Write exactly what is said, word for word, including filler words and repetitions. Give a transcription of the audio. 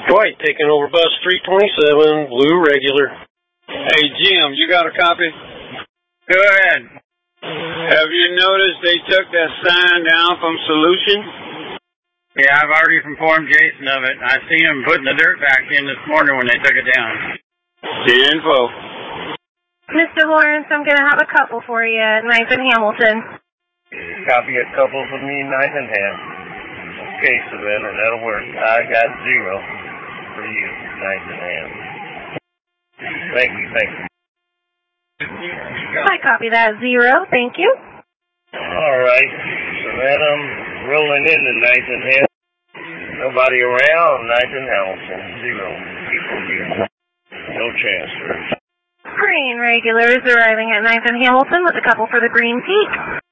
Dwight taking over bus three twenty-seven, blue regular. Hey, Jim, you got a copy? Go ahead. Have you noticed they took that sign down from Solution? Yeah, I've already informed Jason of it. I seen him putting the dirt back in this morning when they took it down. Info. Mister Lawrence, I'm going to have a couple for you at ninth and Hamilton. Copy a couple for me, ninth and Hamilton. Okay, Savannah, that'll work. I got zero for you, ninth and Hamilton. Thank you, thank you. I copy that zero, thank you. All right, Savannah, I'm rolling into ninth and Hamilton. Nobody around, ninth and Hamilton. Zero people here. No transfers. Green regulars arriving at ninth and Hamilton with a couple for the Green Peak.